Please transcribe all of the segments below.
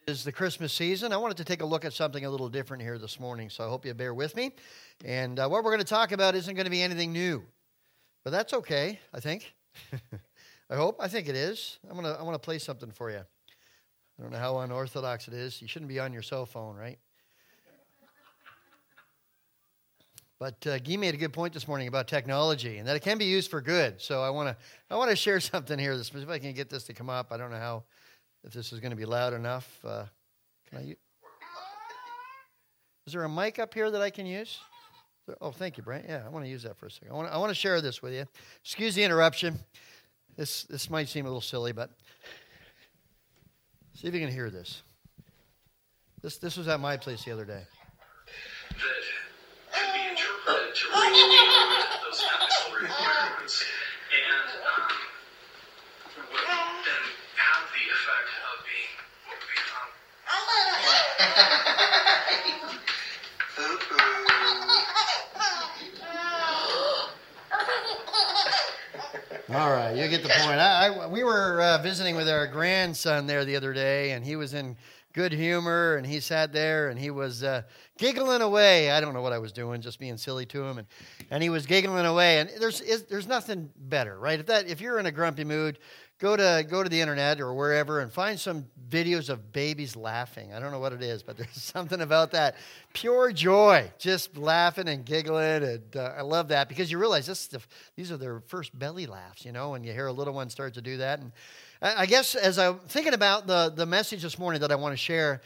Is the Christmas season. I wanted to take a look at something a little different here this morning, so I hope you bear with me. And what we're going to talk about isn't going to be anything new, but that's okay, I think. I think it is. I want to play something for you. I don't know how unorthodox it is. You shouldn't be on your cell phone, right? But Guy made a good point this morning about technology and that it can be used for good. So I want to share something here. If I can get this to come up, I don't know if this is going to be loud enough. Is there a mic up here that I can use? Oh, thank you, Brent. Yeah, I want to use that for a second. I want to share this with you. Excuse the interruption. This might seem a little silly, but see if you can hear this. This was at my place the other day. That could be interpreted to read those ethical requirements and would then have the effect of being what would become. All right, you get the point. We were visiting with our grandson there the other day, and he was in good humor, and he sat there, and he was giggling away. I don't know what I was doing, just being silly to him, and he was giggling away. And there's nothing better, right? If you're in a grumpy mood, go to the internet or wherever and find some videos of babies laughing. I don't know what it is, but there's something about that pure joy, just laughing and giggling, and I love that because you realize these are their first belly laughs, when you hear a little one start to do that. And I guess as I'm thinking about the message this morning that I want to share,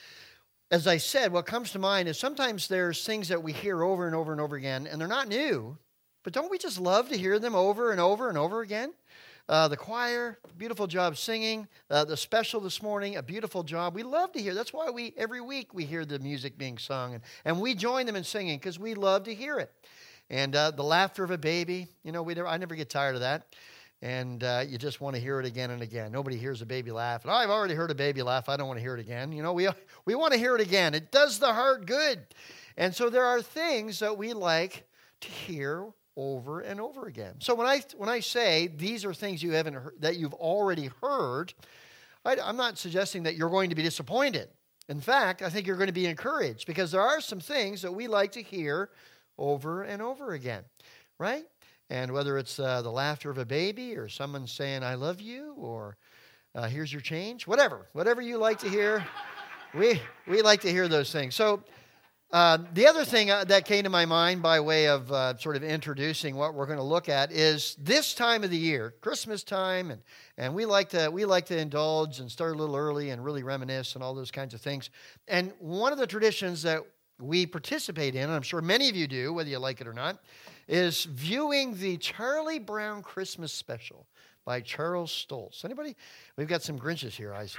as I said, what comes to mind is sometimes there's things that we hear over and over and over again, and they're not new, but don't we just love to hear them over and over and over again? The choir, beautiful job singing. The special this morning, a beautiful job. We love to hear. That's why every week we hear the music being sung, and we join them in singing because we love to hear it. And the laughter of a baby, I never get tired of that. And you just want to hear it again and again. Nobody hears a baby laugh. And I've already heard a baby laugh. I don't want to hear it again. We want to hear it again. It does the heart good. And so there are things that we like to hear over and over again. So when I say these are things you haven't heard, that you've already heard, I'm not suggesting that you're going to be disappointed. In fact, I think you're going to be encouraged because there are some things that we like to hear over and over again, right? And whether it's the laughter of a baby or someone saying, I love you, or here's your change, whatever you like to hear, we like to hear those things. So the other thing that came to my mind by way of sort of introducing what we're going to look at is this time of the year, Christmas time, and we like to indulge and start a little early and really reminisce and all those kinds of things. And one of the traditions that we participate in, and I'm sure many of you do, whether you like it or not, is viewing the Charlie Brown Christmas special by Charles Stoltz. Anybody? We've got some Grinches here, I see.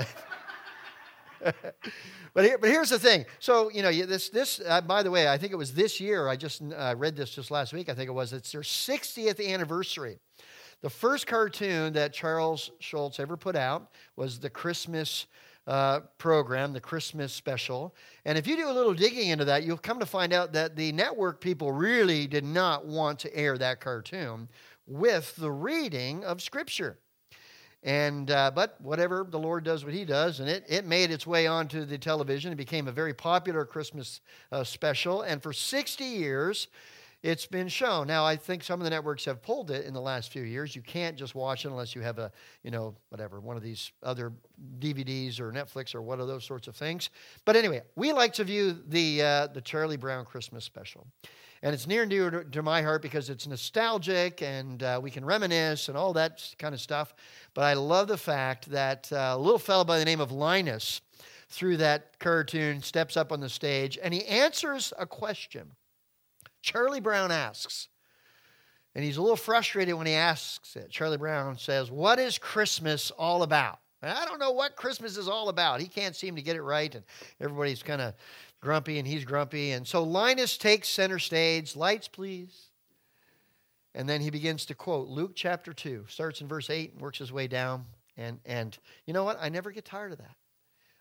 But here's the thing. So, this by the way, I think it was this year. I just read this just last week. I think it was. It's their 60th anniversary. The first cartoon that Charles Schulz ever put out was the Christmas program, the Christmas special. And if you do a little digging into that, you'll come to find out that the network people really did not want to air that cartoon with the reading of Scripture. And but whatever, the Lord does what He does, and it made its way onto the television. It became a very popular Christmas special, and for 60 years, it's been shown. Now, I think some of the networks have pulled it in the last few years. You can't just watch it unless you have one of these other DVDs or Netflix or one of those sorts of things. But anyway, we like to view the Charlie Brown Christmas special. And it's near and dear to my heart because it's nostalgic and we can reminisce and all that kind of stuff. But I love the fact that a little fellow by the name of Linus, through that cartoon, steps up on the stage and he answers a question. Charlie Brown asks, and he's a little frustrated when he asks it. Charlie Brown says, "What is Christmas all about?" And I don't know what Christmas is all about. He can't seem to get it right, and everybody's kind of grumpy, and he's grumpy. And so Linus takes center stage. Lights, please. And then he begins to quote Luke chapter 2. Starts in verse 8 and works his way down. And you know what? I never get tired of that.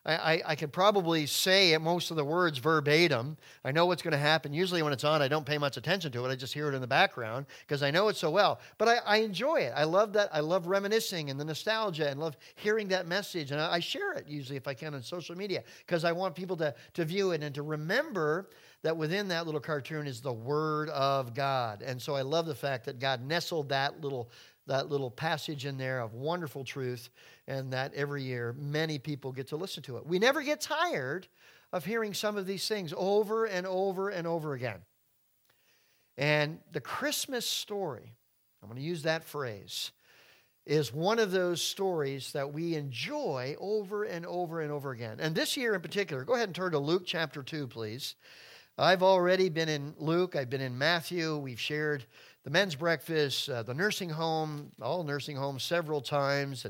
I could probably say most of the words verbatim. I know what's going to happen. Usually when it's on, I don't pay much attention to it. I just hear it in the background because I know it so well. But I enjoy it. I love that. I love reminiscing and the nostalgia and love hearing that message. And I share it usually if I can on social media because I want people to view it and to remember that within that little cartoon is the Word of God. And so I love the fact that God nestled that little passage in there of wonderful truth, and that every year many people get to listen to it. We never get tired of hearing some of these things over and over and over again. And the Christmas story, I'm going to use that phrase, is one of those stories that we enjoy over and over and over again. And this year in particular, go ahead and turn to Luke chapter 2, please. I've already been in Luke. I've been in Matthew. We've shared the men's breakfast, the nursing home, all nursing homes several times, and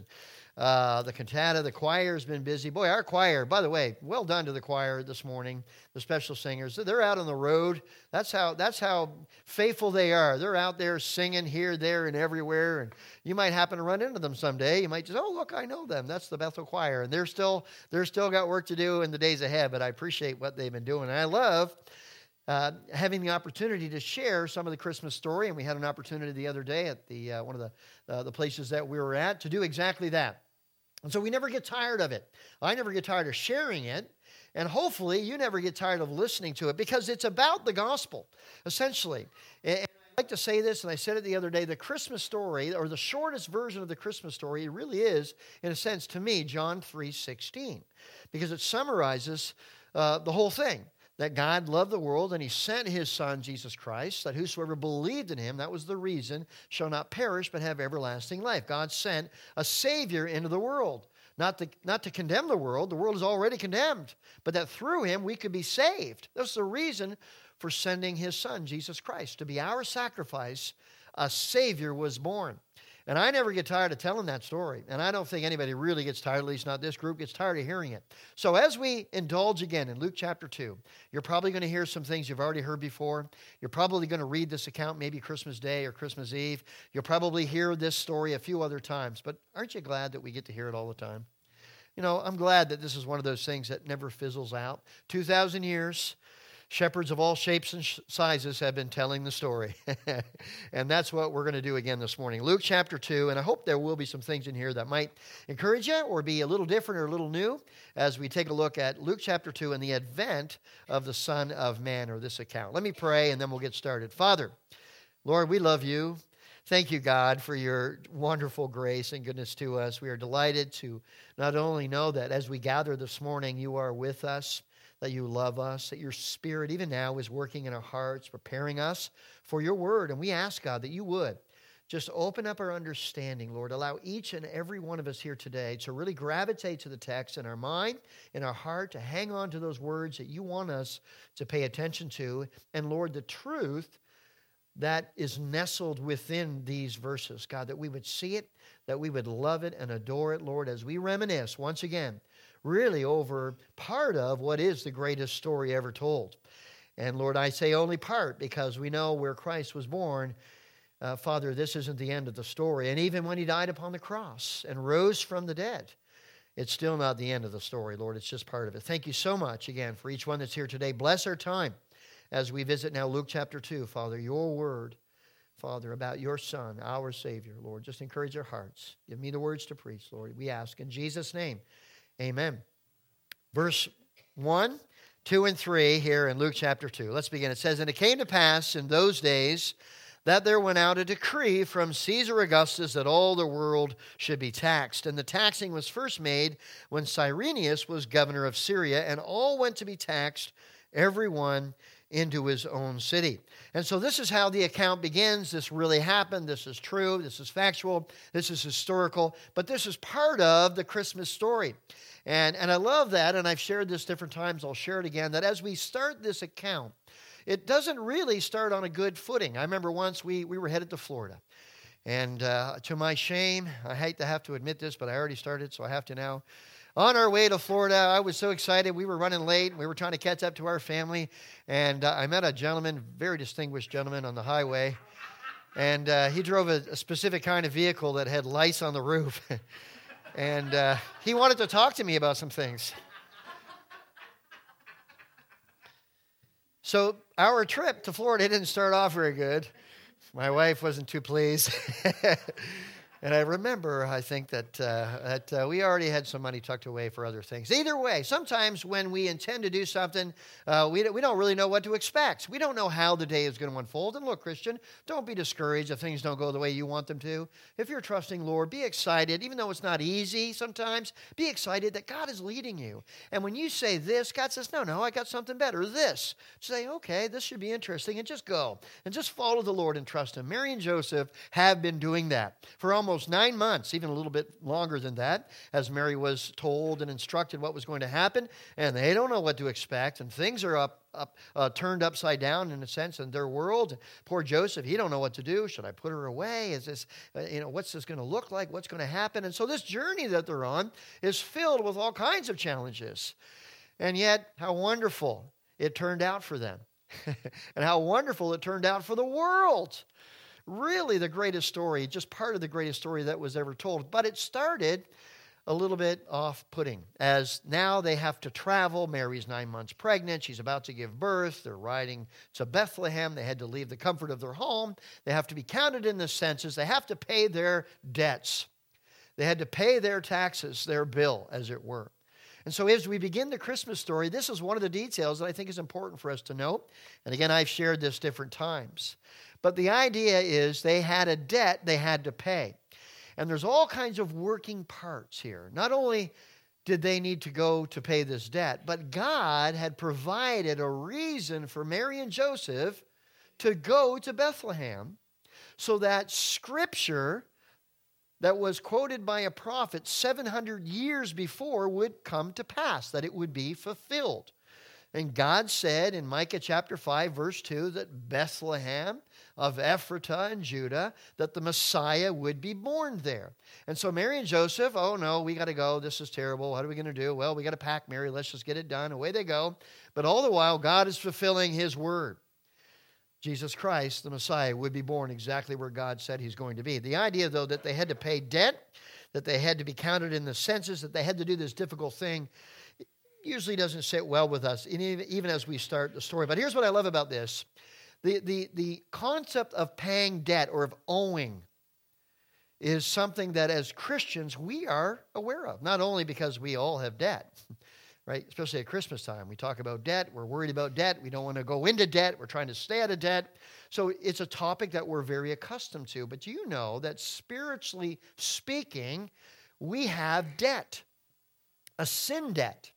the cantata. The choir's been busy. Boy, our choir, by the way, well done to the choir this morning, the special singers. They're out on the road. That's how faithful they are. They're out there singing here, there, and everywhere. And you might happen to run into them someday. You might just, oh, look, I know them. That's the Bethel Choir. And they're still got work to do in the days ahead, but I appreciate what they've been doing. And I love having the opportunity to share some of the Christmas story, and we had an opportunity the other day at the one of the places that we were at to do exactly that. And so we never get tired of it. I never get tired of sharing it, and hopefully you never get tired of listening to it because it's about the gospel, essentially. And I like to say this, and I said it the other day, the Christmas story, or the shortest version of the Christmas story, it really is, in a sense, to me, John 3:16, because it summarizes the whole thing. That God loved the world, and he sent his Son, Jesus Christ, that whosoever believed in him, that was the reason, shall not perish, but have everlasting life. God sent a Savior into the world, not to condemn the world. The world is already condemned, but that through him we could be saved. That's the reason for sending his Son, Jesus Christ. To be our sacrifice, a Savior was born. And I never get tired of telling that story. And I don't think anybody really gets tired, at least not this group, gets tired of hearing it. So as we indulge again in Luke chapter 2, you're probably going to hear some things you've already heard before. You're probably going to read this account maybe Christmas Day or Christmas Eve. You'll probably hear this story a few other times. But aren't you glad that we get to hear it all the time? You know, I'm glad that this is one of those things that never fizzles out. 2,000 years. Shepherds of all shapes and sizes have been telling the story. And that's what we're going to do again this morning. Luke chapter 2, and I hope there will be some things in here that might encourage you or be a little different or a little new as we take a look at Luke chapter 2 and the advent of the Son of Man, or this account. Let me pray and then we'll get started. Father, Lord, we love you. Thank you, God, for your wonderful grace and goodness to us. We are delighted to not only know that as we gather this morning, you are with us, that you love us, that your Spirit even now is working in our hearts, preparing us for your word. And we ask, God, that you would just open up our understanding, Lord. Allow each and every one of us here today to really gravitate to the text in our mind, in our heart, to hang on to those words that you want us to pay attention to. And, Lord, the truth that is nestled within these verses, God, that we would see it, that we would love it and adore it, Lord, as we reminisce once again really over part of what is the greatest story ever told. And Lord, I say only part because we know where Christ was born. Father, this isn't the end of the story. And even when he died upon the cross and rose from the dead, it's still not the end of the story, Lord. It's just part of it. Thank you so much again for each one that's here today. Bless our time as we visit now Luke chapter 2, Father, your word, Father, about your Son, our Savior, Lord. Just encourage our hearts. Give me the words to preach, Lord. We ask in Jesus' name. Amen. Verse 1, 2, and 3 here in Luke chapter 2. Let's begin. It says, "And it came to pass in those days that there went out a decree from Caesar Augustus that all the world should be taxed. And the taxing was first made when Cyrenius was governor of Syria, and all went to be taxed, every one into his own city." And so this is how the account begins. This really happened. This is true. This is factual. This is historical. But this is part of the Christmas story. And I love that, and I've shared this different times. I'll share it again, that as we start this account, it doesn't really start on a good footing. I remember once we were headed to Florida. And to my shame, I hate to have to admit this, but I already started, so I have to now. On our way to Florida, I was so excited. We were running late. We were trying to catch up to our family. And I met a gentleman, very distinguished gentleman on the highway. And he drove a specific kind of vehicle that had lights on the roof. And he wanted to talk to me about some things. So our trip to Florida didn't start off very good. My wife wasn't too pleased. And I remember, I think that we already had some money tucked away for other things. Either way, sometimes when we intend to do something, we don't really know what to expect. We don't know how the day is going to unfold. And look, Christian, don't be discouraged if things don't go the way you want them to. If you're trusting Lord, be excited, even though it's not easy sometimes. Be excited that God is leading you. And when you say this, God says, no, I got something better. This. Say, okay, this should be interesting, and just go. And just follow the Lord and trust Him. Mary and Joseph have been doing that for almost 9 months, even a little bit longer than that, as Mary was told and instructed what was going to happen, and they don't know what to expect, and things are turned upside down in a sense in their world. Poor Joseph, he don't know what to do. Should I put her away? Is this, what's this going to look like? What's going to happen? And so this journey that they're on is filled with all kinds of challenges, and yet how wonderful it turned out for them, and how wonderful it turned out for the world. Really the greatest story, just part of the greatest story that was ever told. But it started a little bit off-putting, as now they have to travel. Mary's 9 months pregnant. She's about to give birth. They're riding to Bethlehem. They had to leave the comfort of their home. They have to be counted in the census. They have to pay their debts. They had to pay their taxes, their bill, as it were. And so as we begin the Christmas story, this is one of the details that I think is important for us to note. And again, I've shared this different times. But the idea is they had a debt they had to pay. And there's all kinds of working parts here. Not only did they need to go to pay this debt, but God had provided a reason for Mary and Joseph to go to Bethlehem so that Scripture that was quoted by a prophet 700 years before would come to pass, that it would be fulfilled. And God said in Micah chapter 5, verse 2, that Bethlehem of Ephratah and Judah, that the Messiah would be born there. And so Mary and Joseph, oh no, we got to go. This is terrible. What are we going to do? Well, we got to pack Mary. Let's just get it done. Away they go. But all the while, God is fulfilling His word. Jesus Christ, the Messiah, would be born exactly where God said He's going to be. The idea, though, that they had to pay debt, that they had to be counted in the census, that they had to do this difficult thing, usually doesn't sit well with us, even as we start the story. But here's what I love about this. The concept of paying debt or of owing is something that as Christians we are aware of, not only because we all have debt, right? Especially at Christmas time. We talk about debt. We're worried about debt. We don't want to go into debt. We're trying to stay out of debt. So it's a topic that we're very accustomed to. But you know that spiritually speaking, we have debt, a sin debt.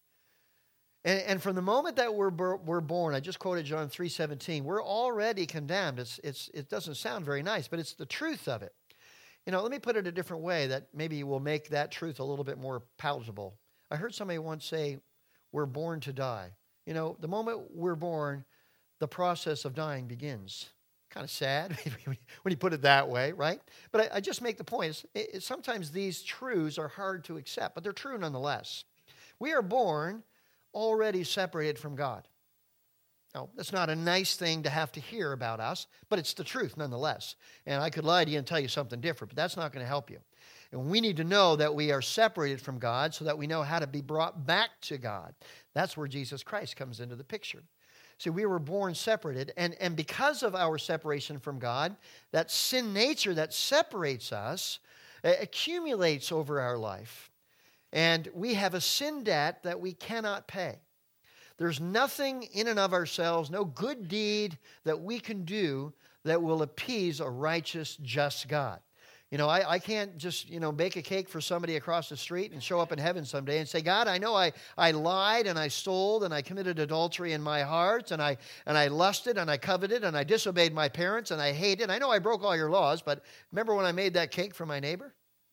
And from the moment that we're born, I just quoted John 3:17, we're already condemned. It doesn't sound very nice, but it's the truth of it. Let me put it a different way that maybe will make that truth a little bit more palatable. I heard somebody once say, we're born to die. The moment we're born, the process of dying begins. Kind of sad when you put it that way, right? But I just make the point. Sometimes these truths are hard to accept, but they're true nonetheless. We are born already separated from God. Now, that's not a nice thing to have to hear about us, but it's the truth nonetheless. And I could lie to you and tell you something different, but that's not going to help you. And we need to know that we are separated from God so that we know how to be brought back to God. That's where Jesus Christ comes into the picture. See, we were born separated, and because of our separation from God, that sin nature that separates us accumulates over our life. And we have a sin debt that we cannot pay. There's nothing in and of ourselves, no good deed that we can do that will appease a righteous, just God. I can't just, bake a cake for somebody across the street and show up in heaven someday and say, God, I know I lied and I stole and I committed adultery in my heart and I lusted and I coveted and I disobeyed my parents and I hated. I know I broke all your laws, but remember when I made that cake for my neighbor?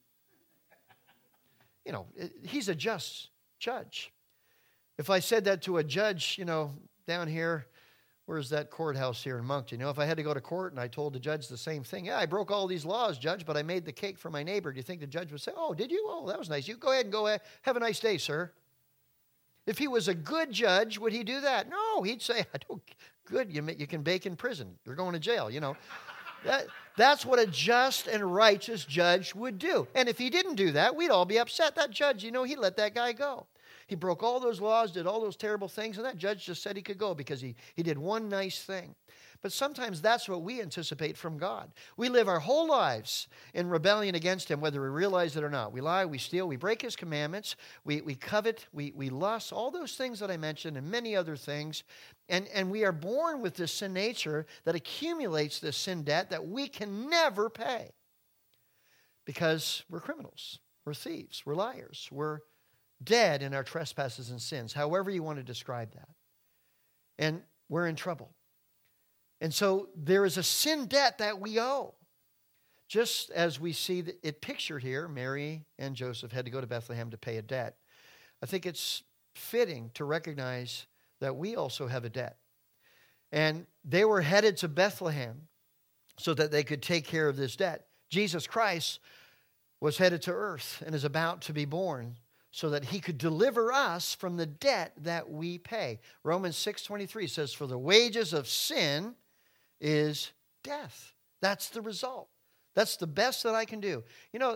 He's a just judge. If I said that to a judge, down here, where's that courthouse here in Moncton? If I had to go to court and I told the judge the same thing, yeah, I broke all these laws, Judge, but I made the cake for my neighbor. Do you think the judge would say, oh, did you? Oh, that was nice. You go ahead and have a nice day, sir. If he was a good judge, would he do that? No, he'd say, good, you can bake in prison. You're going to jail, That's what a just and righteous judge would do. And if he didn't do that, we'd all be upset. That judge, he let that guy go. He broke all those laws, did all those terrible things, and that judge just said he could go because he did one nice thing. But sometimes that's what we anticipate from God. We live our whole lives in rebellion against him, whether we realize it or not. We lie, we steal, we break his commandments, we covet, we lust, all those things that I mentioned and many other things. And we are born with this sin nature that accumulates this sin debt that we can never pay because we're criminals, we're thieves, we're liars, we're dead in our trespasses and sins, however you want to describe that. And we're in trouble. And so there is a sin debt that we owe. Just as we see it pictured here, Mary and Joseph had to go to Bethlehem to pay a debt. I think it's fitting to recognize that we also have a debt. And they were headed to Bethlehem so that they could take care of this debt. Jesus Christ was headed to earth and is about to be born so that he could deliver us from the debt that we pay. Romans 6:23 says, "For the wages of sin is death." That's the result. That's the best that I can do. You know,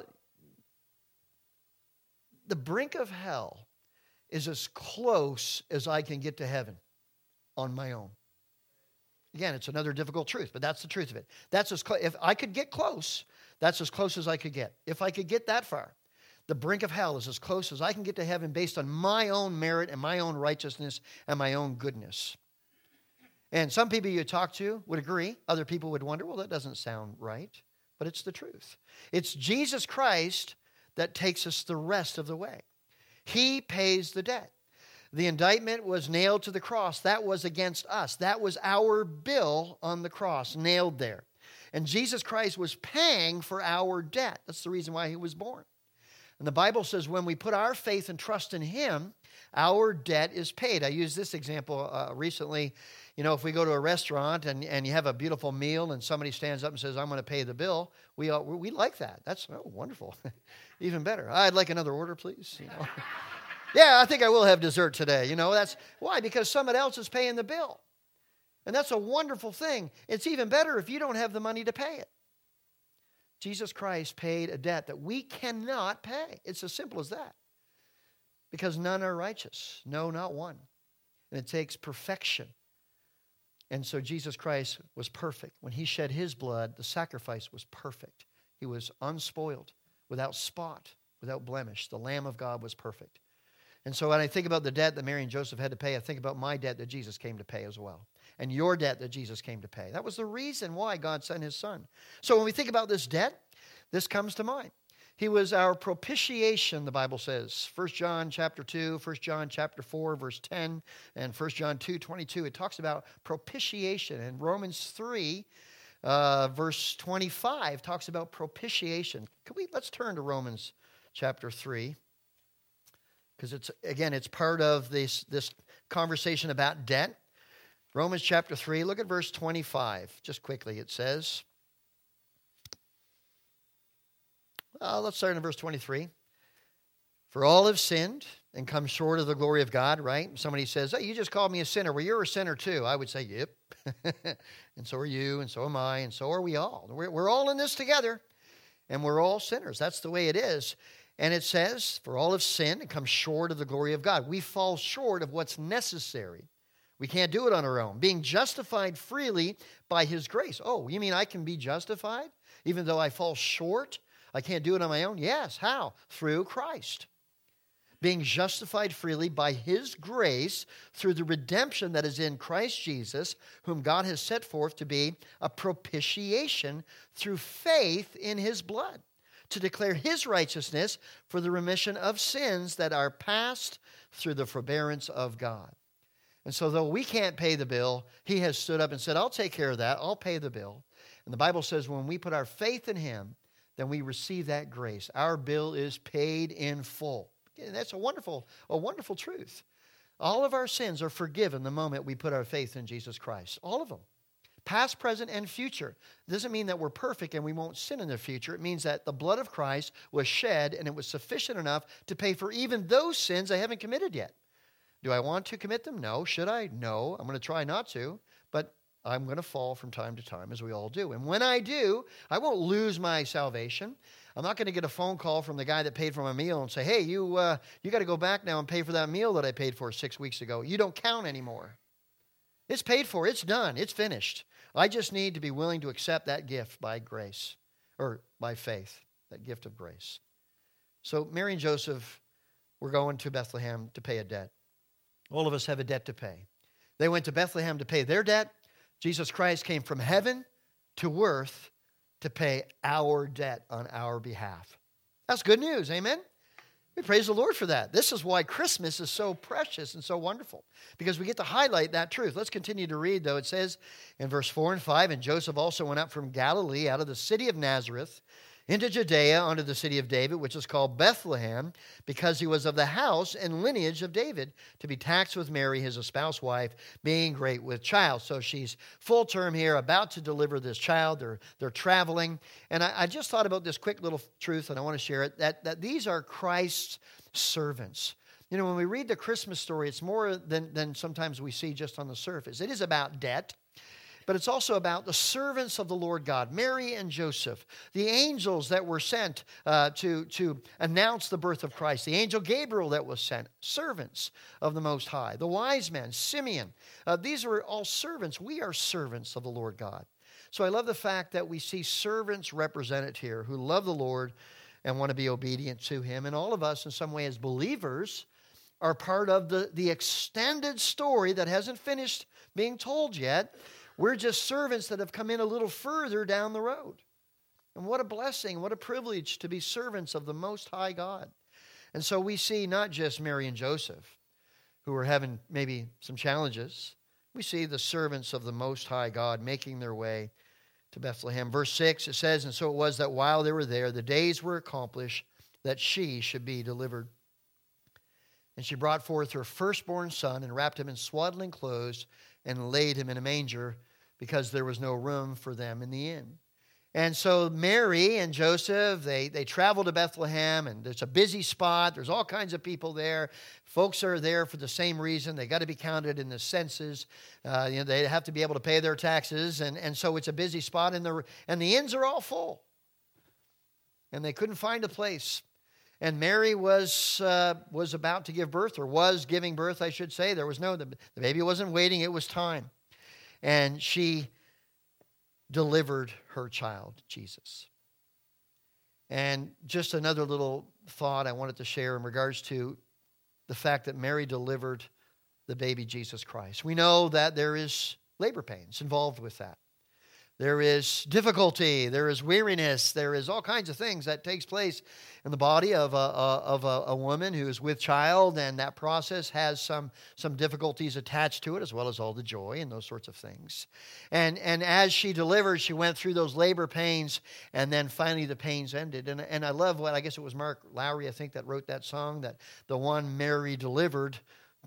the brink of hell is as close as I can get to heaven on my own. Again, it's another difficult truth, but that's the truth of it. That's as close. If I could get close, that's as close as I could get. If I could get that far, the brink of hell is as close as I can get to heaven based on my own merit and my own righteousness and my own goodness. And some people you talk to would agree. Other people would wonder, well, that doesn't sound right. But it's the truth. It's Jesus Christ that takes us the rest of the way. He pays the debt. The indictment was nailed to the cross. That was against us. That was our bill on the cross, nailed there. And Jesus Christ was paying for our debt. That's the reason why he was born. And the Bible says when we put our faith and trust in him, our debt is paid. I used this example recently. You know, if we go to a restaurant and you have a beautiful meal and somebody stands up and says, "I'm going to pay the bill," we like that. That's wonderful. Even better. "I'd like another order, please." You know. "Yeah, I think I will have dessert today." You know, that's why, because somebody else is paying the bill. And that's a wonderful thing. It's even better if you don't have the money to pay it. Jesus Christ paid a debt that we cannot pay. It's as simple as that. Because none are righteous. No, not one. And it takes perfection. And so Jesus Christ was perfect. When he shed his blood, the sacrifice was perfect. He was unspoiled, without spot, without blemish. The Lamb of God was perfect. And so when I think about the debt that Mary and Joseph had to pay, I think about my debt that Jesus came to pay as well. And your debt that Jesus came to pay. That was the reason why God sent his son. So when we think about this debt, this comes to mind. He was our propitiation, the Bible says. 1 John chapter 2, 1 John chapter 4, verse 10, and 1 John 2:22. It talks about propitiation. And Romans 3, verse 25, talks about propitiation. Let's turn to Romans chapter 3. Because it's part of this conversation about debt. Romans chapter 3, look at verse 25. Just quickly, it says, let's start in verse 23. "For all have sinned and come short of the glory of God," right? Somebody says, "Oh, you just called me a sinner." Well, you're a sinner too. I would say, yep. And so are you, and so am I, and so are we all. We're all in this together, and we're all sinners. That's the way it is. And it says, "For all have sinned and come short of the glory of God." We fall short of what's necessary. We can't do it on our own. "Being justified freely by his grace." Oh, you mean I can be justified even though I fall short? I can't do it on my own? Yes. How? Through Christ. "Being justified freely by his grace through the redemption that is in Christ Jesus, whom God has set forth to be a propitiation through faith in his blood, to declare his righteousness for the remission of sins that are past through the forbearance of God." And so though we can't pay the bill, he has stood up and said, "I'll take care of that. I'll pay the bill." And the Bible says when we put our faith in him, then we receive that grace. Our bill is paid in full. That's a wonderful truth. All of our sins are forgiven the moment we put our faith in Jesus Christ. All of them. Past, present, and future. It doesn't mean that we're perfect and we won't sin in the future. It means that the blood of Christ was shed and it was sufficient enough to pay for even those sins I haven't committed yet. Do I want to commit them? No. Should I? No. I'm going to try not to. But I'm going to fall from time to time, as we all do. And when I do, I won't lose my salvation. I'm not going to get a phone call from the guy that paid for my meal and say, hey, you got to go back now and pay for that meal that I paid for 6 weeks ago. You don't count anymore. It's paid for. It's done. It's finished. I just need to be willing to accept that gift by grace or by faith, that gift of grace. So Mary and Joseph were going to Bethlehem to pay a debt. All of us have a debt to pay. They went to Bethlehem to pay their debt. Jesus Christ came from heaven to earth to pay our debt on our behalf. That's good news, amen? We praise the Lord for that. This is why Christmas is so precious and so wonderful, because we get to highlight that truth. Let's continue to read, though. It says in verse 4 and 5, and Joseph also went up from Galilee out of the city of Nazareth into Judea unto the city of David, which is called Bethlehem, because he was of the house and lineage of David, to be taxed with Mary, his espoused wife, being great with child. So she's full term here, about to deliver this child. They're traveling. And I just thought about this quick little truth, and I want to share it, that these are Christ's servants. You know, when we read the Christmas story, it's more than sometimes we see just on the surface. It is about debt. But it's also about the servants of the Lord God, Mary and Joseph, the angels that were sent to announce the birth of Christ, the angel Gabriel that was sent, servants of the Most High, the wise men, Simeon. These are all servants. We are servants of the Lord God. So I love the fact that we see servants represented here who love the Lord and want to be obedient to Him. And all of us, in some way, as believers, are part of the extended story that hasn't finished being told yet. We're just servants that have come in a little further down the road. And what a blessing, what a privilege to be servants of the Most High God. And so we see not just Mary and Joseph, who are having maybe some challenges. We see the servants of the Most High God making their way to Bethlehem. Verse 6, it says, and so it was that while they were there, the days were accomplished that she should be delivered. And she brought forth her firstborn son and wrapped him in swaddling clothes and laid him in a manger, because there was no room for them in the inn. And so Mary and Joseph, they travel to Bethlehem, and there's a busy spot. There's all kinds of people there. Folks are there for the same reason. They got to be counted in the census. They have to be able to pay their taxes, and so it's a busy spot, and the inns are all full. And they couldn't find a place. And Mary was about to give birth, or was giving birth, I should say. The baby wasn't waiting, it was time. And she delivered her child, Jesus. And just another little thought I wanted to share in regards to the fact that Mary delivered the baby Jesus Christ. We know that there is labor pains involved with that. There is difficulty, there is weariness, there is all kinds of things that takes place in the body of a woman who is with child, and that process has some difficulties attached to it, as well as all the joy and those sorts of things. And as she delivered, she went through those labor pains, and then finally the pains ended. And I love what, I guess it was Mark Lowry, I think, that wrote that song, that the one Mary delivered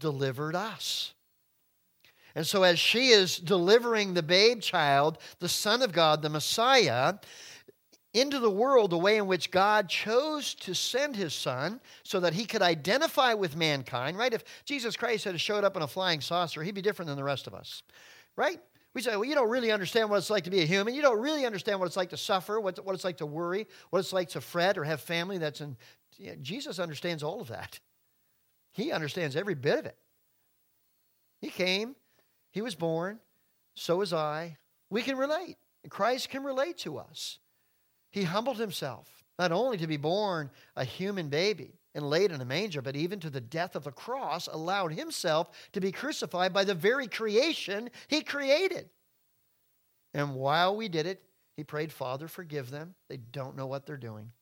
us. And so as she is delivering the babe child, the Son of God, the Messiah, into the world, the way in which God chose to send His Son so that He could identify with mankind, right? If Jesus Christ had showed up in a flying saucer, He'd be different than the rest of us, right? We say, well, you don't really understand what it's like to be a human. You don't really understand what it's like to suffer, what it's like to worry, what it's like to fret or have family that's in... Jesus understands all of that. He understands every bit of it. He came. He was born, so was I. We can relate. Christ can relate to us. He humbled Himself, not only to be born a human baby and laid in a manger, but even to the death of the cross, allowed Himself to be crucified by the very creation He created. And while we did it, He prayed, Father, forgive them. They don't know what they're doing.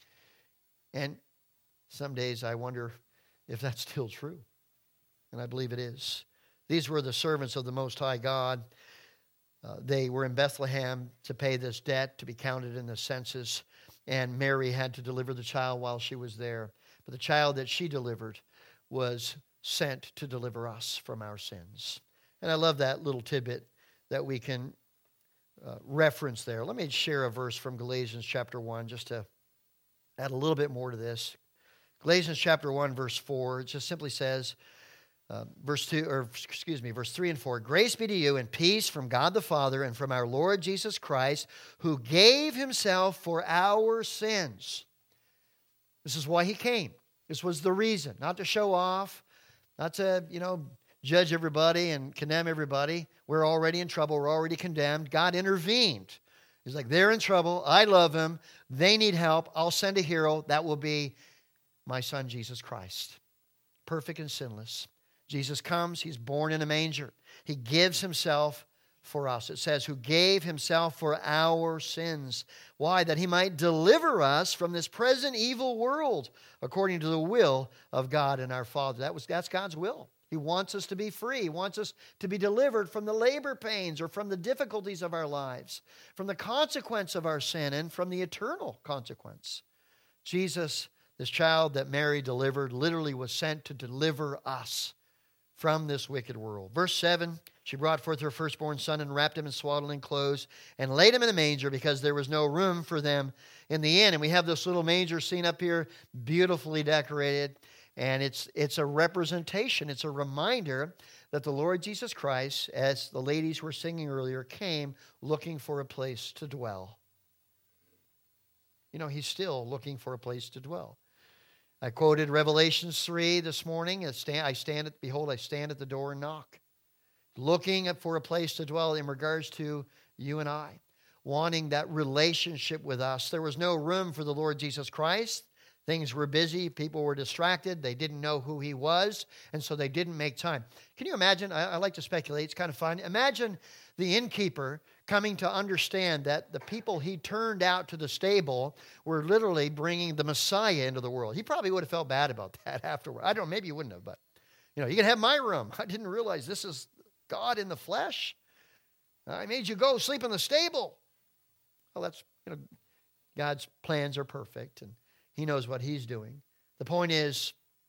And some days I wonder if that's still true. And I believe it is. These were the servants of the Most High God. They were in Bethlehem to pay this debt, to be counted in the census, and Mary had to deliver the child while she was there. But the child that she delivered was sent to deliver us from our sins. And I love that little tidbit that we can reference there. Let me share a verse from Galatians chapter 1 just to add a little bit more to this. Galatians chapter 1, verse 4, it just simply says, Verse 3 and 4. Grace be to you and peace from God the Father and from our Lord Jesus Christ, who gave himself for our sins. This is why he came. This was the reason. Not to show off, not to, judge everybody and condemn everybody. We're already in trouble. We're already condemned. God intervened. He's like, they're in trouble. I love them. They need help. I'll send a hero. That will be my son, Jesus Christ. Perfect and sinless. Jesus comes. He's born in a manger. He gives himself for us. It says, who gave himself for our sins. Why? That he might deliver us from this present evil world according to the will of God and our Father. That's God's will. He wants us to be free. He wants us to be delivered from the labor pains or from the difficulties of our lives, from the consequence of our sin, and from the eternal consequence. Jesus, this child that Mary delivered, literally was sent to deliver us from this wicked world. Verse 7, she brought forth her firstborn son and wrapped him in swaddling clothes and laid him in a manger because there was no room for them in the inn. And we have this little manger scene up here, beautifully decorated. And it's a representation, it's a reminder that the Lord Jesus Christ, as the ladies were singing earlier, came looking for a place to dwell. He's still looking for a place to dwell. I quoted Revelations 3 this morning. Behold, I stand at the door and knock. Looking for a place to dwell in regards to you and I. Wanting that relationship with us. There was no room for the Lord Jesus Christ. Things were busy. People were distracted. They didn't know who he was, and so they didn't make time. Can you imagine? I like to speculate. It's kind of fun. Imagine the innkeeper coming to understand that the people he turned out to the stable were literally bringing the Messiah into the world. He probably would have felt bad about that afterward. I don't know. Maybe he wouldn't have, but, you can have my room. I didn't realize this is God in the flesh. I made you go sleep in the stable. Well, that's, God's plans are perfect, and he knows what he's doing. The point is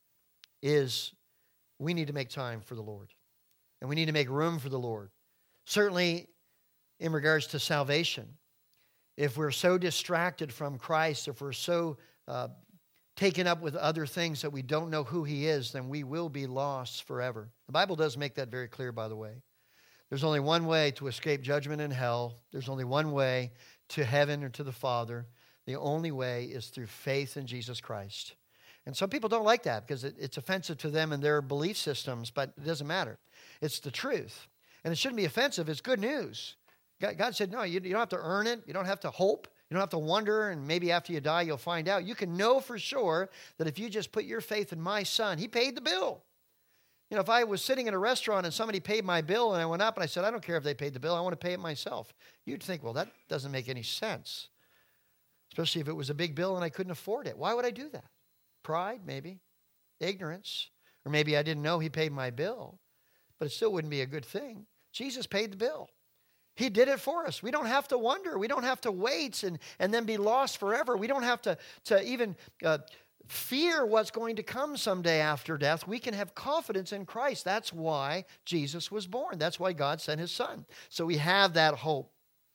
we need to make time for the Lord. And we need to make room for the Lord. Certainly in regards to salvation. If we're so distracted from Christ, if we're so taken up with other things that we don't know who he is, then we will be lost forever. The Bible does make that very clear, by the way. There's only one way to escape judgment in hell. There's only one way to heaven or to the Father. The only way is through faith in Jesus Christ. And some people don't like that because it's offensive to them and their belief systems, but it doesn't matter. It's the truth. And it shouldn't be offensive. It's good news. God said, no, you don't have to earn it. You don't have to hope. You don't have to wonder, and maybe after you die, you'll find out. You can know for sure that if you just put your faith in my son, he paid the bill. If I was sitting in a restaurant and somebody paid my bill and I went up and I said, I don't care if they paid the bill. I want to pay it myself. You'd think, well, that doesn't make any sense. Especially if it was a big bill and I couldn't afford it. Why would I do that? Pride, maybe. Ignorance. Or maybe I didn't know he paid my bill. But it still wouldn't be a good thing. Jesus paid the bill. He did it for us. We don't have to wonder. We don't have to wait and then be lost forever. We don't have to even fear what's going to come someday after death. We can have confidence in Christ. That's why Jesus was born. That's why God sent his son. So we have that hope.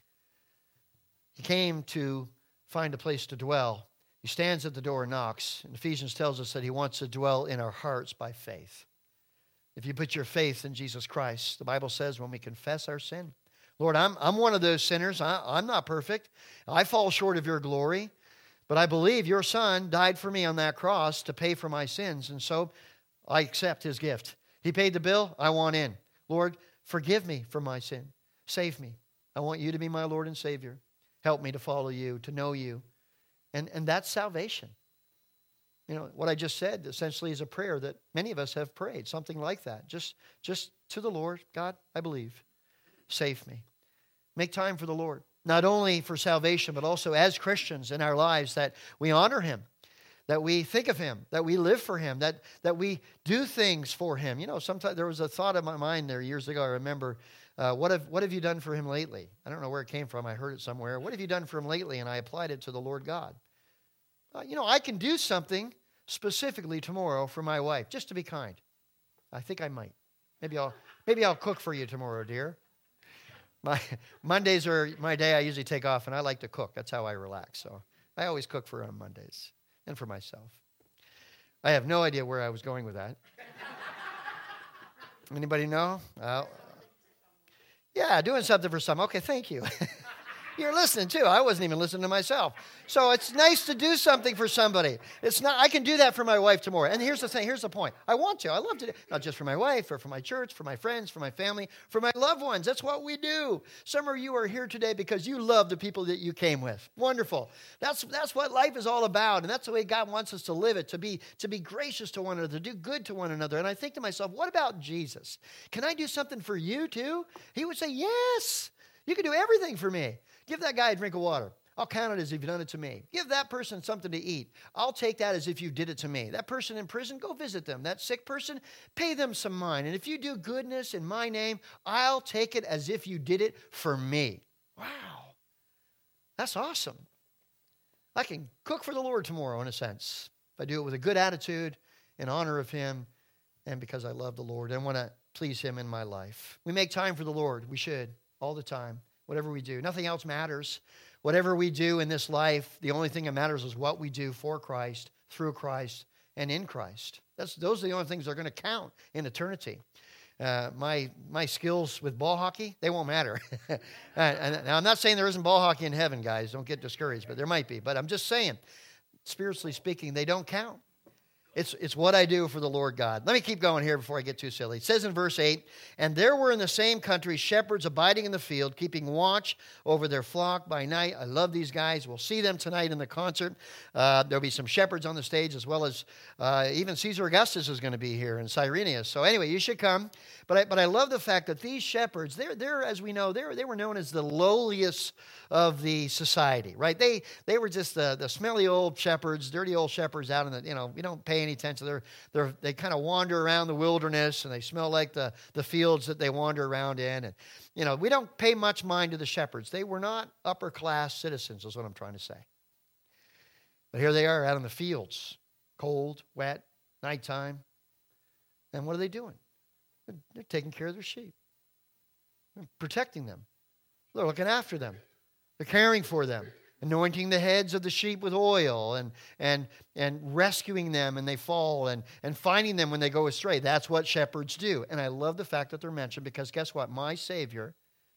He came to find a place to dwell. He stands at the door and knocks. And Ephesians tells us that he wants to dwell in our hearts by faith. If you put your faith in Jesus Christ, the Bible says when we confess our sin, Lord, I'm one of those sinners. I'm not perfect. I fall short of your glory. But I believe your son died for me on that cross to pay for my sins. And so I accept his gift. He paid the bill. I want in. Lord, forgive me for my sin. Save me. I want you to be my Lord and Savior. Help me to follow you, to know you. And that's salvation. What I just said essentially is a prayer that many of us have prayed, something like that. Just to the Lord, God, I believe. Save me. Make time for the Lord. Not only for salvation, but also as Christians in our lives, that we honor him, that we think of him, that we live for him, that we do things for him. Sometimes there was a thought in my mind there years ago, I remember, what have you done for him lately? I don't know where it came from. I heard it somewhere. What have you done for him lately? And I applied it to the Lord God. I can do something specifically tomorrow for my wife, just to be kind. I think I might. Maybe I'll cook for you tomorrow, dear. Mondays are my day I usually take off, and I like to cook. That's how I relax. So I always cook for her on Mondays and for myself. I have no idea where I was going with that. Anybody know? Yeah, doing something for some. Okay, thank you. You're listening too. I wasn't even listening to myself. So it's nice to do something for somebody. It's not. I can do that for my wife tomorrow. And here's the thing. Here's the point. I want to. I love to do. Not just for my wife or for my church, for my friends, for my family, for my loved ones. That's what we do. Some of you are here today because you love the people that you came with. Wonderful. That's what life is all about. And that's the way God wants us to live it, to be gracious to one another, to do good to one another. And I think to myself, what about Jesus? Can I do something for you too? He would say, yes. You can do everything for me. Give that guy a drink of water. I'll count it as if you've done it to me. Give that person something to eat. I'll take that as if you did it to me. That person in prison, go visit them. That sick person, pay them some mind. And if you do goodness in my name, I'll take it as if you did it for me. Wow. That's awesome. I can cook for the Lord tomorrow, in a sense. If I do it with a good attitude in honor of Him and because I love the Lord and want to please Him in my life. We make time for the Lord. We should, all the time. Whatever we do. Nothing else matters. Whatever we do in this life, the only thing that matters is what we do for Christ, through Christ, and in Christ. Those are the only things that are going to count in eternity. My skills with ball hockey, they won't matter. Now, I'm not saying there isn't ball hockey in heaven, guys. Don't get discouraged, but there might be. But I'm just saying, spiritually speaking, they don't count. It's what I do for the Lord God. Let me keep going here before I get too silly. It says in verse 8, and there were in the same country shepherds abiding in the field, keeping watch over their flock by night. I love these guys. We'll see them tonight in the concert. There'll be some shepherds on the stage, as well as even Caesar Augustus is going to be here, and Cyrenius. So anyway, you should come. But I love the fact that these shepherds, they're as we know, they were known as the lowliest of the society, right? They were just the smelly old shepherds, dirty old shepherds out in the, we don't pay any attention. They kind of wander around the wilderness, and they smell like the fields that they wander around in. And, we don't pay much mind to the shepherds. They were not upper class citizens, is what I'm trying to say. But here they are out in the fields, cold, wet, nighttime. And what are they doing? They're taking care of their sheep. They're protecting them. They're looking after them. They're caring for them. Anointing the heads of the sheep with oil and rescuing them when they fall and finding them when they go astray. That's what shepherds do. And I love the fact that they're mentioned because guess what? My Savior,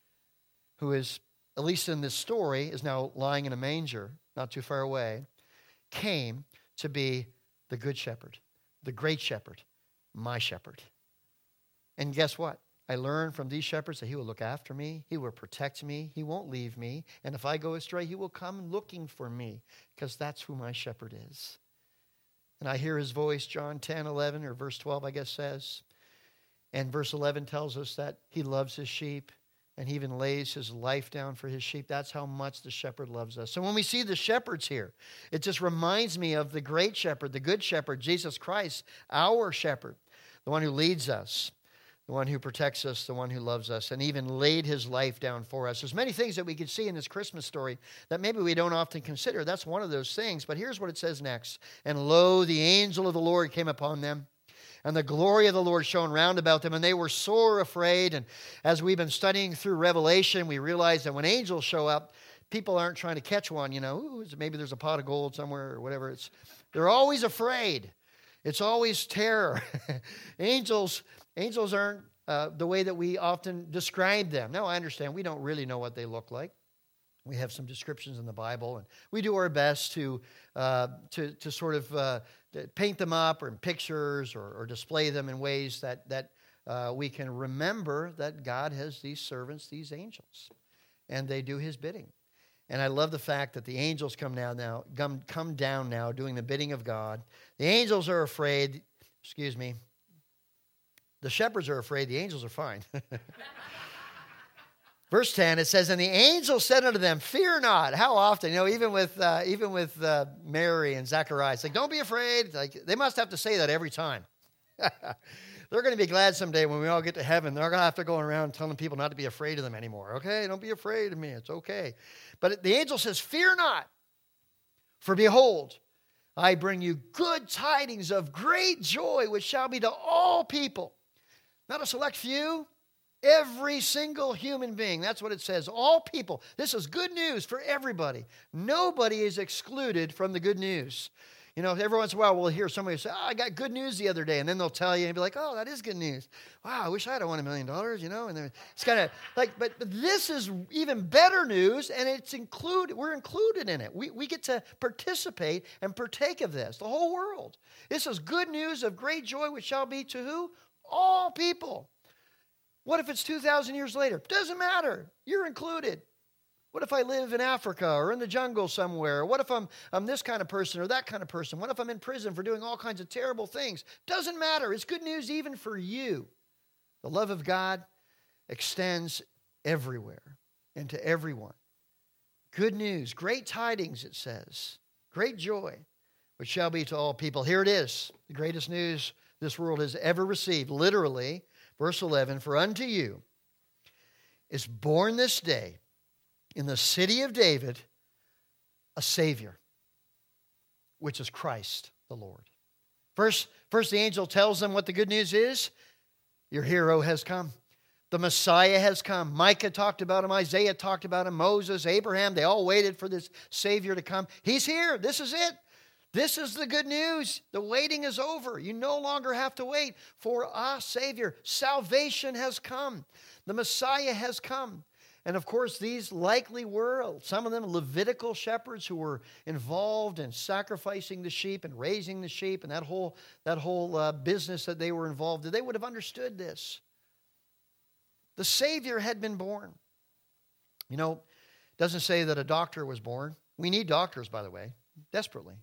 who is, at least in this story, is now lying in a manger not too far away, came to be the good shepherd, the great shepherd, my shepherd. And guess what? I learned from these shepherds that He will look after me. He will protect me. He won't leave me. And if I go astray, He will come looking for me because that's who my shepherd is. And I hear His voice, John 10:11 or verse 12, I guess, says. And verse 11 tells us that He loves His sheep and He even lays His life down for His sheep. That's how much the shepherd loves us. So when we see the shepherds here, it just reminds me of the great shepherd, the good shepherd, Jesus Christ, our shepherd, the one who leads us. The one who protects us, the one who loves us, and even laid His life down for us. There's many things that we could see in this Christmas story that maybe we don't often consider. That's one of those things. But here's what it says next. And lo, the angel of the Lord came upon them, and the glory of the Lord shone round about them, and they were sore afraid. And as we've been studying through Revelation, we realize that when angels show up, people aren't trying to catch one, ooh, maybe there's a pot of gold somewhere or whatever. They're always afraid. It's always terror. Angels aren't the way that we often describe them. Now, I understand we don't really know what they look like. We have some descriptions in the Bible, and we do our best to sort of paint them up or in pictures or display them in ways that we can remember that God has these servants, these angels, and they do His bidding. And I love the fact that the angels come down now doing the bidding of God. The angels are afraid. The shepherds are afraid. The angels are fine. Verse 10, it says, and the angel said unto them, fear not. How often, even with Mary and Zacharias, it's like, don't be afraid. Like, they must have to say that every time. They're going to be glad someday when we all get to heaven. They're going to have to go around telling people not to be afraid of them anymore. Okay, don't be afraid of me. It's okay. But the angel says, fear not, for behold, I bring you good tidings of great joy, which shall be to all people. Not a select few, every single human being. That's what it says. All people. This is good news for everybody. Nobody is excluded from the good news. You know, every once in a while we'll hear somebody say, I got good news the other day. And then they'll tell you and be like, oh, that is good news. Wow, I wish I had won $1 million, you know. And it's kind of like, but this is even better news, and we're included in it. We get to participate and partake of this, the whole world. This is good news of great joy, which shall be to who? All people. What if it's 2,000 years later? Doesn't matter. You're included. What if I live in Africa or in the jungle somewhere? What if I'm this kind of person or that kind of person? What if I'm in prison for doing all kinds of terrible things? Doesn't matter. It's good news even for you. The love of God extends everywhere and to everyone. Good news, great tidings, it says. Great joy, which shall be to all people. Here it is, the greatest news this world has ever received. Literally, verse 11, for unto you is born this day in the city of David, a Savior, which is Christ the Lord. First the angel tells them what the good news is. Your hero has come. The Messiah has come. Micah talked about him. Isaiah talked about him. Moses, Abraham, they all waited for this Savior to come. He's here. This is it. This is the good news. The waiting is over. You no longer have to wait for a Savior. Salvation has come. The Messiah has come. And of course, these likely were, some of them, Levitical shepherds who were involved in sacrificing the sheep and raising the sheep and that whole business that they were involved in. They would have understood this. The Savior had been born. You know, it doesn't say that a doctor was born. We need doctors, by the way, desperately.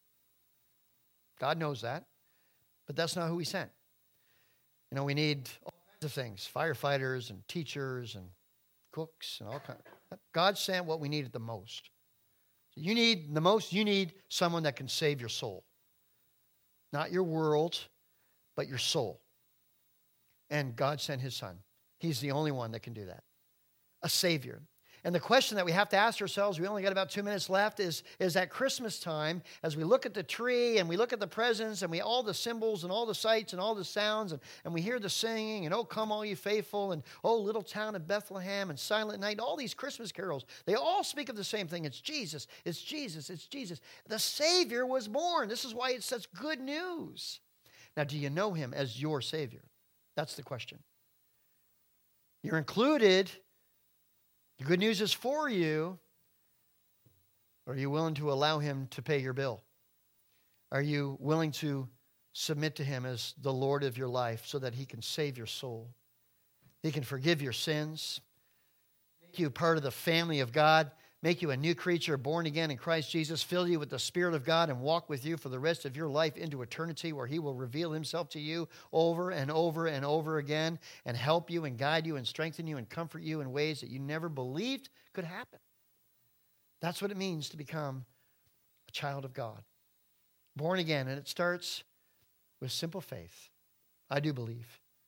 God knows that. But that's not who He sent. You know, we need all kinds of things, firefighters and teachers and cooks and all kinds. God sent what we needed the most. You need someone that can save your soul. Not your world, but your soul. And God sent His Son. He's the only one that can do that. A Savior. And the question that we have to ask ourselves, we only got about 2 minutes left, is at Christmas time, as we look at the tree and we look at the presents and all the symbols and all the sights and all the sounds and we hear the singing and oh, come all you faithful and oh, little town of Bethlehem and Silent Night, all these Christmas carols, they all speak of the same thing. It's Jesus, it's Jesus, it's Jesus. The Savior was born. This is why it's such good news. Now, do you know Him as your Savior? That's the question. You're included. The good news is for you. Are you willing to allow Him to pay your bill? Are you willing to submit to Him as the Lord of your life so that He can save your soul? He can forgive your sins, make you part of the family of God, make you a new creature born again in Christ Jesus, fill you with the Spirit of God and walk with you for the rest of your life into eternity where He will reveal Himself to you over and over and over again and help you and guide you and strengthen you and comfort you in ways that you never believed could happen. That's what it means to become a child of God. Born again, and it starts with simple faith. I do believe.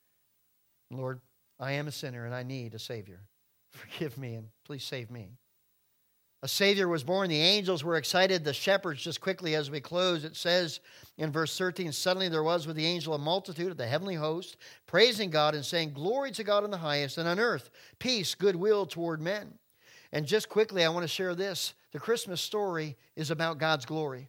Lord, I am a sinner and I need a Savior. Forgive me and please save me. A Savior was born. The angels were excited. The shepherds, just quickly as we close, it says in verse 13, suddenly there was with the angel a multitude of the heavenly host, praising God and saying, glory to God in the highest, and on earth, peace, goodwill toward men. And just quickly, I want to share this. The Christmas story is about God's glory.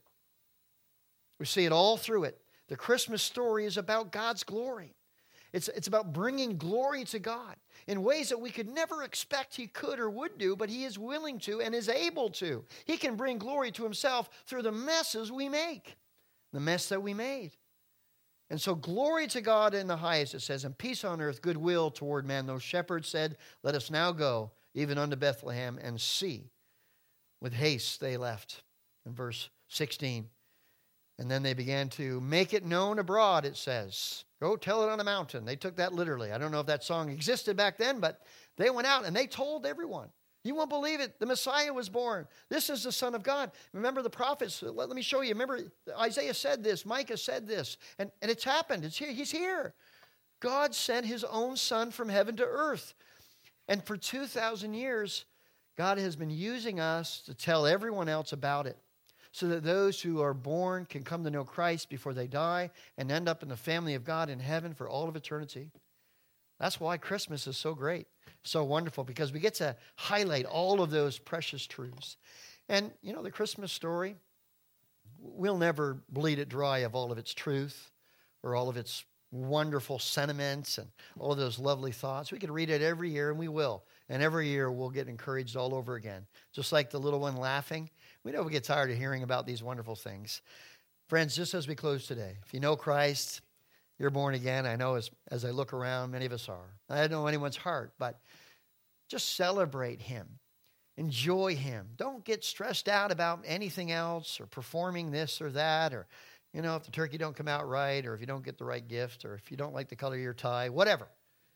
We see it all through it. The Christmas story is about God's glory. It's about bringing glory to God in ways that we could never expect He could or would do, but He is willing to and is able to. He can bring glory to Himself through the messes we make, the mess that we made. And so glory to God in the highest, it says, and peace on earth, goodwill toward men. Those shepherds said, let us now go even unto Bethlehem and see. With haste they left. In verse 16. And then they began to make it known abroad, it says. Go tell it on a mountain. They took that literally. I don't know if that song existed back then, but they went out and they told everyone. You won't believe it. The Messiah was born. This is the Son of God. Remember the prophets. Let me show you. Remember Isaiah said this. Micah said this. And it's happened. It's here. He's here. God sent His own Son from heaven to earth. And for 2,000 years, God has been using us to tell everyone else about it, so that those who are born can come to know Christ before they die and end up in the family of God in heaven for all of eternity. That's why Christmas is so great, so wonderful, because we get to highlight all of those precious truths. And, you know, the Christmas story, we'll never bleed it dry of all of its truth or all of its wonderful sentiments and all of those lovely thoughts. We could read it every year, and we will. And every year we'll get encouraged all over again. Just like the little one laughing. We never get tired of hearing about these wonderful things. Friends, just as we close today, if you know Christ, you're born again. I know as I look around, many of us are. I don't know anyone's heart, but just celebrate him. Enjoy him. Don't get stressed out about anything else or performing this or that, or, if the turkey don't come out right, or if you don't get the right gift, or if you don't like the color of your tie, whatever.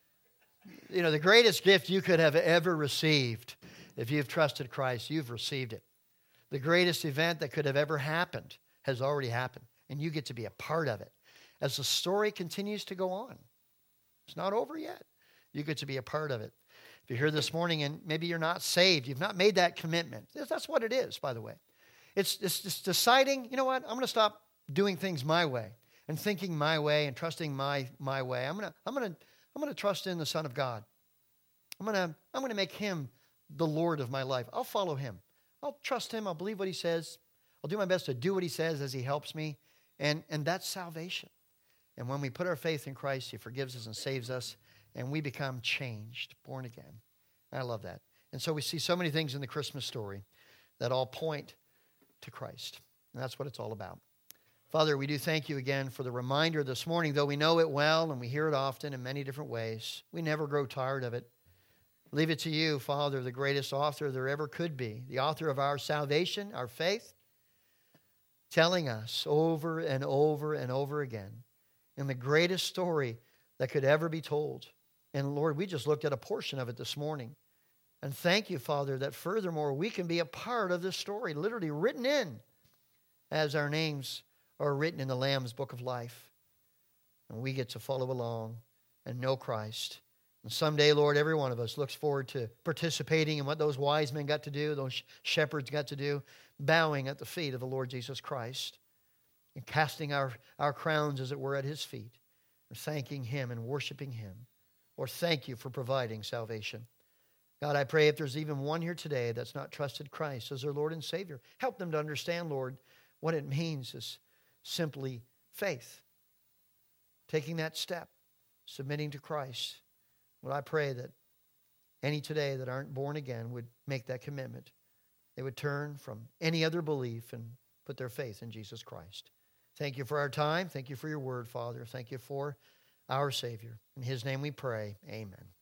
The greatest gift you could have ever received, if you've trusted Christ, you've received it. The greatest event that could have ever happened has already happened, and you get to be a part of it. As the story continues to go on, it's not over yet. You get to be a part of it. If you're here this morning and maybe you're not saved, you've not made that commitment. That's what it is, by the way. It's just deciding, you know what, I'm going to stop doing things my way and thinking my way and trusting my way. I'm going to trust in the Son of God. I'm going to make him the Lord of my life. I'll follow him. I'll trust him. I'll believe what he says. I'll do my best to do what he says as he helps me. And that's salvation. And when we put our faith in Christ, he forgives us and saves us, and we become changed, born again. I love that. And so we see so many things in the Christmas story that all point to Christ. And that's what it's all about. Father, we do thank you again for the reminder this morning, though we know it well and we hear it often in many different ways. We never grow tired of it. Leave it to you, Father, the greatest author there ever could be, the author of our salvation, our faith, telling us over and over and over again in the greatest story that could ever be told. And Lord, we just looked at a portion of it this morning. And thank you, Father, that furthermore we can be a part of this story, literally written in as our names are written in the Lamb's Book of Life. And we get to follow along and know Christ. And someday, Lord, every one of us looks forward to participating in what those wise men got to do, those shepherds got to do, bowing at the feet of the Lord Jesus Christ and casting our crowns, as it were, at his feet, and thanking him and worshiping him. Or thank you for providing salvation. God, I pray if there's even one here today that's not trusted Christ as their Lord and Savior, help them to understand, Lord, what it means is simply faith. Taking that step, submitting to Christ. Lord, I pray that any today that aren't born again would make that commitment. They would turn from any other belief and put their faith in Jesus Christ. Thank you for our time. Thank you for your word, Father. Thank you for our Savior. In his name we pray. Amen.